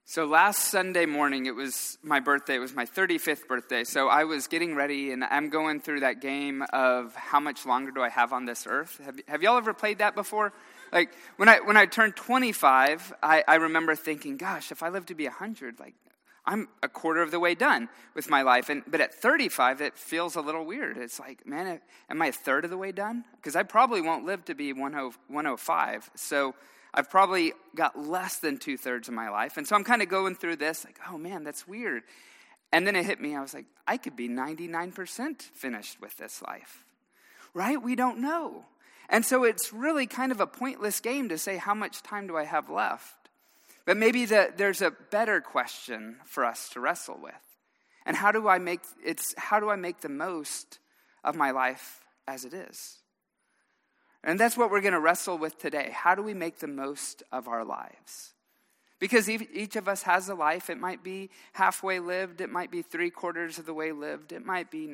So last Sunday morning, it was my birthday. It was my 35th birthday. So I was getting ready, and I'm going through that game of how much longer do I have on this earth. Have y'all ever played that before? Like, when I turned 25, I remember thinking, gosh, if I live to be 100, like, I'm a quarter of the way done with my life. But at 35, it feels a little weird. It's like, man, am I a third of the way done? Because I probably won't live to be 105. So I've probably got less than 2/3 of my life. And so I'm kind of going through this, like, oh man, that's weird. And then it hit me. I was like, I could be 99% finished with this life, right? We don't know. And so it's really kind of a pointless game to say, how much time do I have left? But maybe there's a better question for us to wrestle with. And how do I make the most of my life as it is? And that's what we're going to wrestle with today. How do we make the most of our lives? Because each of us has a life. It might be halfway lived. It might be 3/4 of the way lived. It might be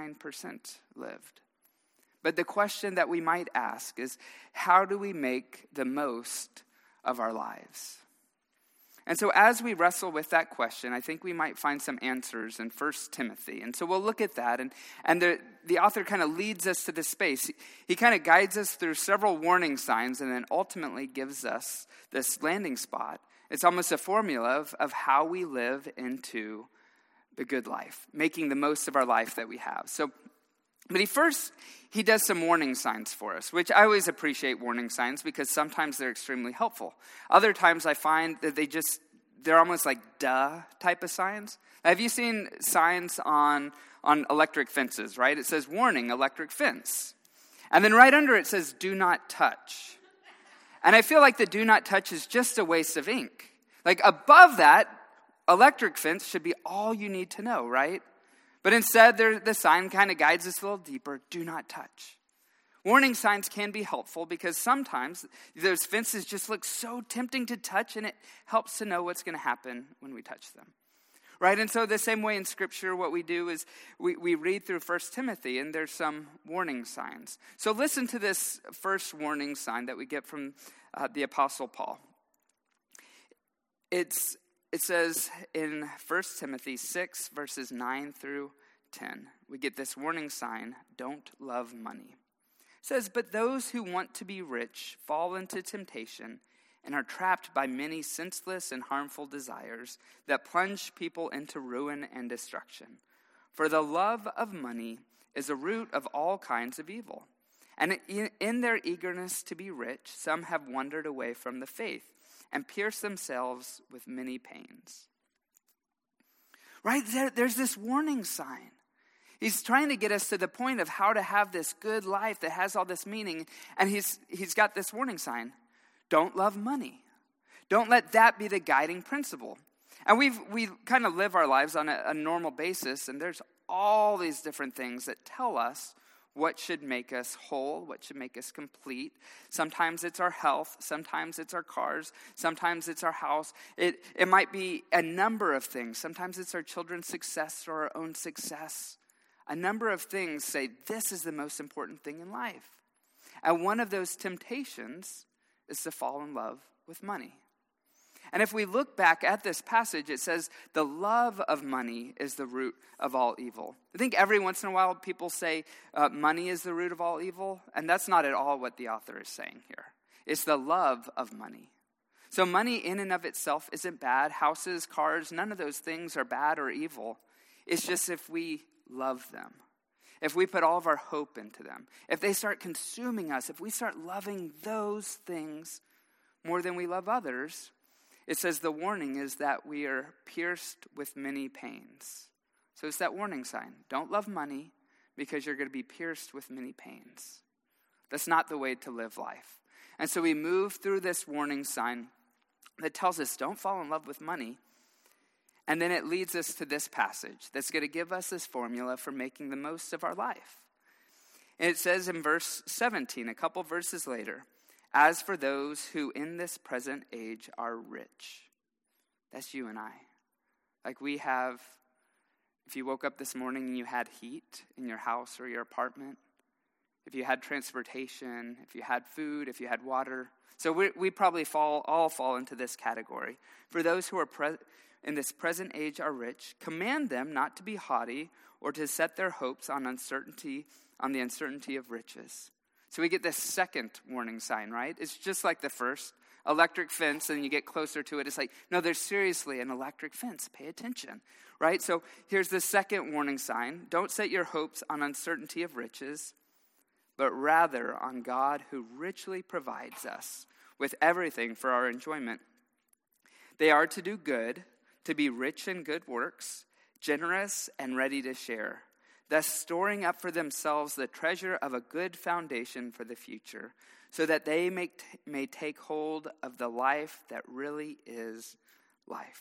99% lived. But the question that we might ask is, how do we make the most of our lives? And so as we wrestle with that question, I think we might find some answers in 1 Timothy. And so we'll look at that. And the author kind of leads us to this space. He kind of guides us through several warning signs and then ultimately gives us this landing spot. It's almost a formula of how we live into the good life, making the most of our life that we have. But he does some warning signs for us, which I always appreciate warning signs because sometimes they're extremely helpful. Other times I find that they're almost like duh type of signs. Have you seen signs on electric fences, right? It says, warning, electric fence. And then right under it says, do not touch. And I feel like the do not touch is just a waste of ink. Like above that, electric fence should be all you need to know, right? But instead, the sign kind of guides us a little deeper, do not touch. Warning signs can be helpful because sometimes those fences just look so tempting to touch, and it helps to know what's going to happen when we touch them. Right? And so the same way in Scripture, what we do is we read through 1 Timothy, and there's some warning signs. So listen to this first warning sign that we get from the Apostle Paul. It says in 1 Timothy 6, verses 9 through 10, we get this warning sign, don't love money. It says, but those who want to be rich fall into temptation and are trapped by many senseless and harmful desires that plunge people into ruin and destruction. For the love of money is a root of all kinds of evil. And in their eagerness to be rich, some have wandered away from the faith and pierced themselves with many pains. Right? There's this warning sign. He's trying to get us to the point of how to have this good life that has all this meaning. And he's got this warning sign. Don't love money. Don't let that be the guiding principle. And we kind of live our lives on a normal basis. And there's all these different things that tell us what should make us whole, what should make us complete. Sometimes it's our health. Sometimes it's our cars. Sometimes it's our house. It might be a number of things. Sometimes it's our children's success or our own success. A number of things say this is the most important thing in life. And one of those temptations is to fall in love with money. And if we look back at this passage, it says the love of money is the root of all evil. I think every once in a while people say money is the root of all evil, and that's not at all what the author is saying here. It's the love of money. So money in and of itself isn't bad. Houses, cars, none of those things are bad or evil. It's just if we love them, if we put all of our hope into them, if they start consuming us, if we start loving those things more than we love others, it says the warning is that we are pierced with many pains. So it's that warning sign. Don't love money because you're going to be pierced with many pains. That's not the way to live life. And so we move through this warning sign that tells us don't fall in love with money. And then it leads us to this passage that's going to give us this formula for making the most of our life. And it says in verse 17, a couple verses later, as for those who in this present age are rich. That's you and I. Like we have, if you woke up this morning and you had heat in your house or your apartment, if you had transportation, if you had food, if you had water. So we probably all fall into this category. For those who are in this present age are rich, command them not to be haughty or to set their hopes on the uncertainty of riches. So we get this second warning sign, right? It's just like the first, electric fence, and you get closer to it. It's like, no, there's seriously an electric fence. Pay attention, right? So here's the second warning sign. Don't set your hopes on uncertainty of riches, but rather on God who richly provides us with everything for our enjoyment. They are to do good, to be rich in good works, generous and ready to share, thus storing up for themselves the treasure of a good foundation for the future, so that they may take hold of the life that really is life.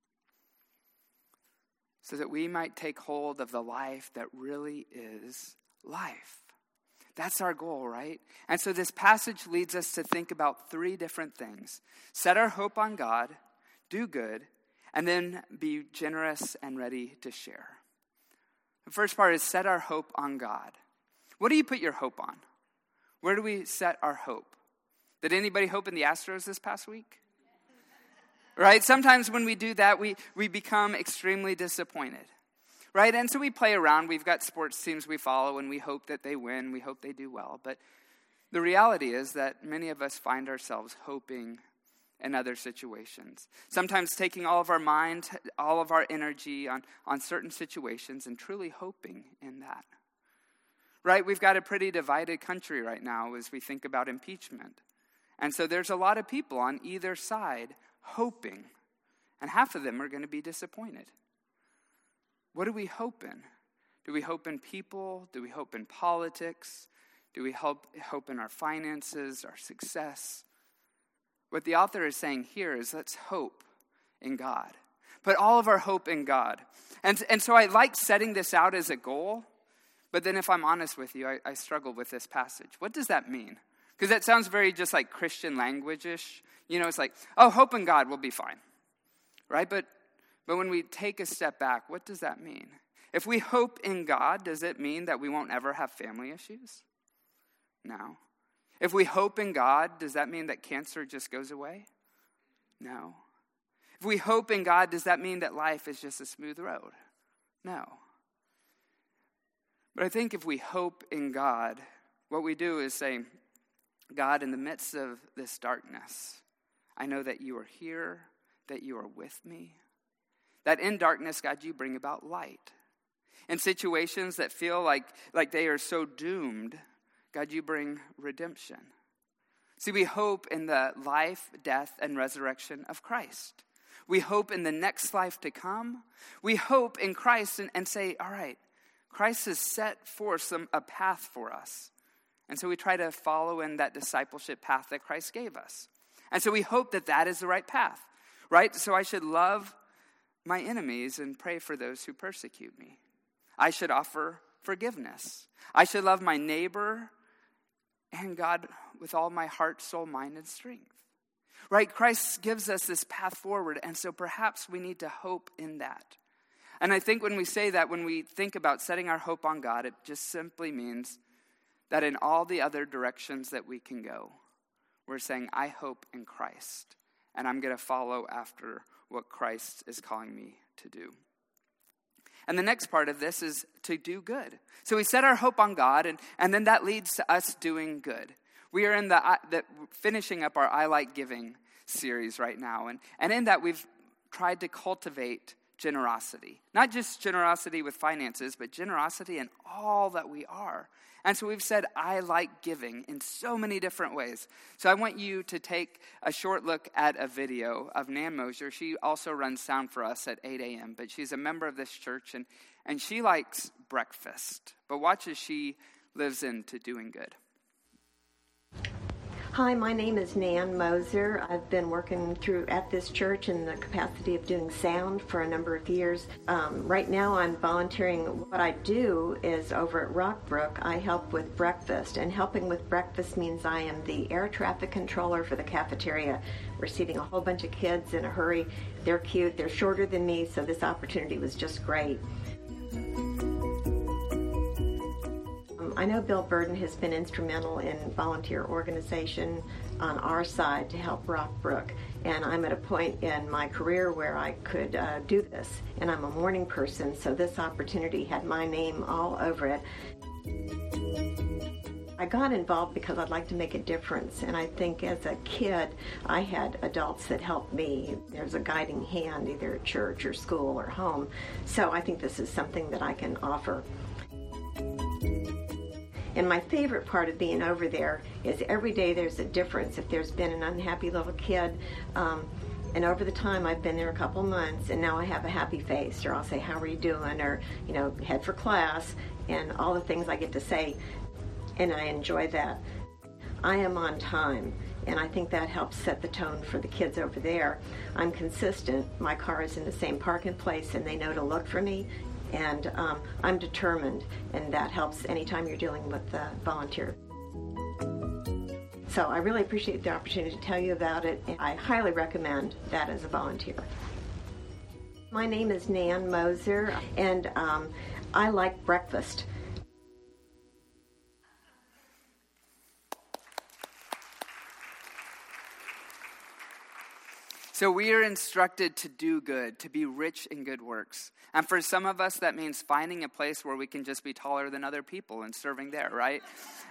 So that we might take hold of the life that really is life. That's our goal, right? And so this passage leads us to think about three different things. Set our hope on God, do good, and then be generous and ready to share. The first part is set our hope on God. What do you put your hope on? Where do we set our hope? Did anybody hope in the Astros this past week? Right? Sometimes when we do that, we become extremely disappointed. Right? And so we play around. We've got sports teams we follow, and we hope that they win. We hope they do well. But the reality is that many of us find ourselves hoping in other situations. Sometimes taking all of our mind, all of our energy on certain situations and truly hoping in that. Right? We've got a pretty divided country right now as we think about impeachment. And so there's a lot of people on either side hoping. And half of them are going to be disappointed. What do we hope in? Do we hope in people? Do we hope in politics? Do we hope in our finances, our success? What the author is saying here is let's hope in God. Put all of our hope in God. And so I like setting this out as a goal, but then if I'm honest with you, I struggle with this passage. What does that mean? Because that sounds very just like Christian language-ish. You know, it's like, oh, hope in God, we'll be fine. Right? But when we take a step back, what does that mean? If we hope in God, does it mean that we won't ever have family issues? No. If we hope in God, does that mean that cancer just goes away? No. If we hope in God, does that mean that life is just a smooth road? No. But I think if we hope in God, what we do is say, God, in the midst of this darkness, I know that you are here, that you are with me. That in darkness, God, you bring about light. In situations that feel like they are so doomed, God, you bring redemption. See, we hope in the life, death, and resurrection of Christ. We hope in the next life to come. We hope in Christ and say, all right, Christ has set forth a path for us. And so we try to follow in that discipleship path that Christ gave us. And so we hope that that is the right path, right? So I should love my enemies and pray for those who persecute me. I should offer forgiveness. I should love my neighbor and God with all my heart, soul, mind, and strength. Right? Christ gives us this path forward, and so perhaps we need to hope in that. And I think when we say that, when we think about setting our hope on God, it just simply means that in all the other directions that we can go, we're saying, I hope in Christ, and I'm going to follow after what Christ is calling me to do. And the next part of this is to do good. So we set our hope on God, and then that leads to us doing good. We are in the finishing up our I Like Giving series right now, and in that we've tried to cultivate generosity. Not just generosity with finances, but generosity in all that we are. And so we've said, I like giving in so many different ways. So I want you to take a short look at a video of Nan Mosier. She also runs sound for us at 8 a.m., but she's a member of this church, and she likes breakfast. But watch as she lives into doing good. Hi, my name is Nan Mosier. I've been working at this church in the capacity of doing sound for a number of years. Right now I'm volunteering. What I do is over at Rockbrook, I help with breakfast. And helping with breakfast means I am the air traffic controller for the cafeteria. We're seating a whole bunch of kids in a hurry. They're cute, they're shorter than me, so I know Bill Burden has been instrumental in volunteer organization on our side to help Rockbrook, and I'm at a point in my career where I could do this, and I'm a morning person, so this opportunity had my name all over it. I got involved because I'd like to make a difference, and I think as a kid I had adults that helped me. There's a guiding hand, either at church or school or home, so I think this is something that I can offer. And my favorite part of being over there is every day there's a difference. If there's been an unhappy little kid, and over the time I've been there a couple months, and now I have a happy face, or I'll say, how are you doing, or, head for class, and all the things I get to say, and I enjoy that. I am on time, and I think that helps set the tone for the kids over there. I'm consistent. My car is in the same parking place, and they know to look for me. And I'm determined, and that helps anytime you're dealing with a volunteer. So I really appreciate the opportunity to tell you about it, and I highly recommend that as a volunteer. My name is Nan Moser, and I like breakfast. So we are instructed to do good, to be rich in good works. And for some of us, that means finding a place where we can just be taller than other people and serving there, right?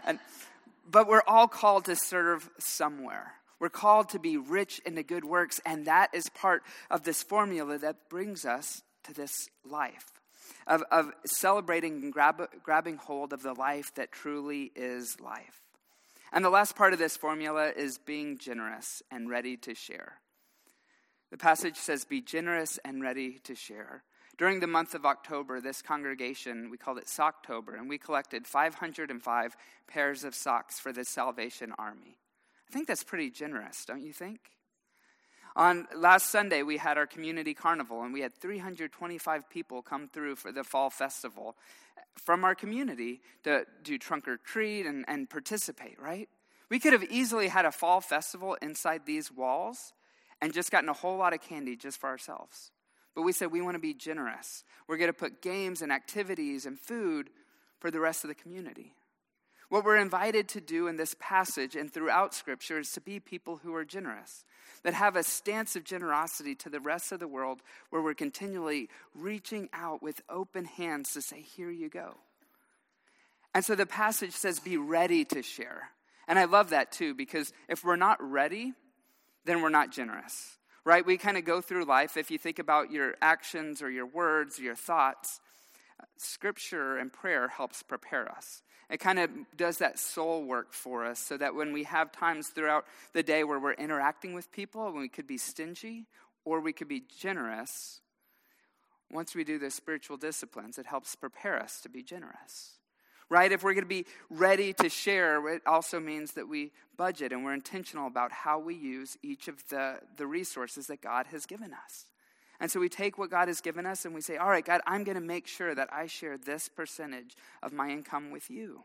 But we're all called to serve somewhere. We're called to be rich in the good works, and that is part of this formula that brings us to this life of celebrating and grabbing hold of the life that truly is life. And the last part of this formula is being generous and ready to share. The passage says, be generous and ready to share. During the month of October, this congregation, we called it Socktober, and we collected 505 pairs of socks for the Salvation Army. I think that's pretty generous, don't you think? On last Sunday, we had our community carnival, and we had 325 people come through for the fall festival from our community to do trunk or treat and participate, right? We could have easily had a fall festival inside these walls and just gotten a whole lot of candy just for ourselves. But we said we want to be generous. We're going to put games and activities and food for the rest of the community. What we're invited to do in this passage and throughout Scripture is to be people who are generous, that have a stance of generosity to the rest of the world where we're continually reaching out with open hands to say, here you go. And so the passage says, be ready to share. And I love that too, because if we're not ready, then we're not generous, right? We kind of go through life. If you think about your actions or your words or your thoughts, Scripture and prayer helps prepare us. It kind of does that soul work for us so that when we have times throughout the day where we're interacting with people, when we could be stingy or we could be generous, once we do the spiritual disciplines, it helps prepare us to be generous. Right? If we're going to be ready to share, it also means that we budget and we're intentional about how we use each of the resources that God has given us. And so we take what God has given us and we say, all right, God, I'm going to make sure that I share this percentage of my income with you.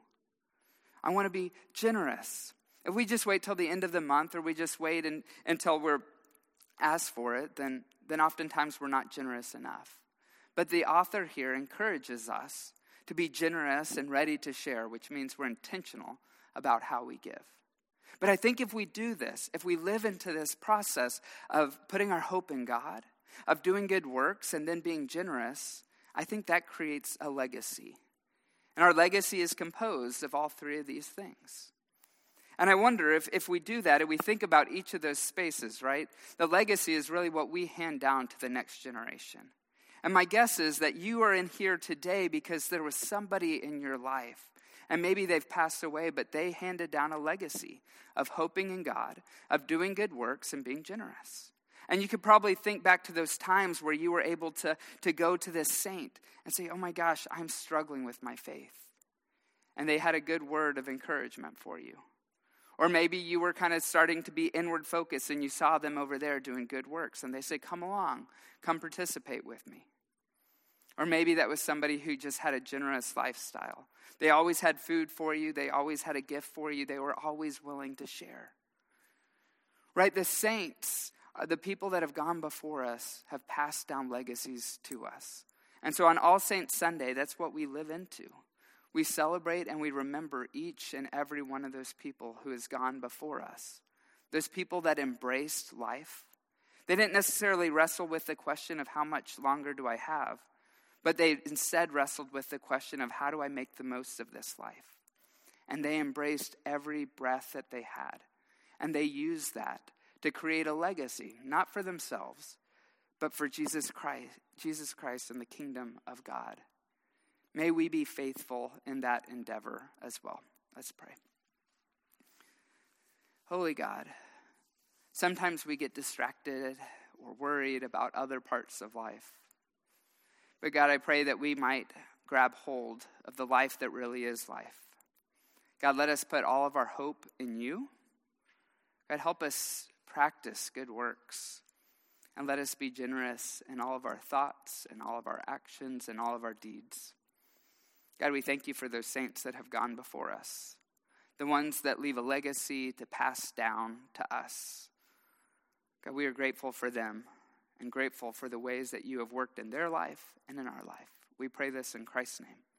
I want to be generous. If we just wait till the end of the month or we just wait until we're asked for it, then oftentimes we're not generous enough. But the author here encourages us to be generous and ready to share, which means we're intentional about how we give. But I think if we do this, if we live into this process of putting our hope in God, of doing good works and then being generous, I think that creates a legacy. And our legacy is composed of all three of these things. And I wonder if we do that, if we think about each of those spaces, right? The legacy is really what we hand down to the next generation. And my guess is that you are in here today because there was somebody in your life, and maybe they've passed away, but they handed down a legacy of hoping in God, of doing good works and being generous. And you could probably think back to those times where you were able to go to this saint and say, oh my gosh, I'm struggling with my faith. And they had a good word of encouragement for you. Or maybe you were kind of starting to be inward focused and you saw them over there doing good works and they say, come along, come participate with me. Or maybe that was somebody who just had a generous lifestyle. They always had food for you. They always had a gift for you. They were always willing to share. Right? The saints, the people that have gone before us, have passed down legacies to us. And so on All Saints Sunday, that's what we live into. We celebrate and we remember each and every one of those people who has gone before us. Those people that embraced life. They didn't necessarily wrestle with the question of how much longer do I have, but they instead wrestled with the question of how do I make the most of this life? And they embraced every breath that they had. And they used that to create a legacy, not for themselves, but for Jesus Christ and the kingdom of God. May we be faithful in that endeavor as well. Let's pray. Holy God, sometimes we get distracted or worried about other parts of life. But God, I pray that we might grab hold of the life that really is life. God, let us put all of our hope in you. God, help us practice good works. And let us be generous in all of our thoughts and all of our actions and all of our deeds. God, we thank you for those saints that have gone before us, the ones that leave a legacy to pass down to us. God, we are grateful for them and grateful for the ways that you have worked in their life and in our life. We pray this in Christ's name.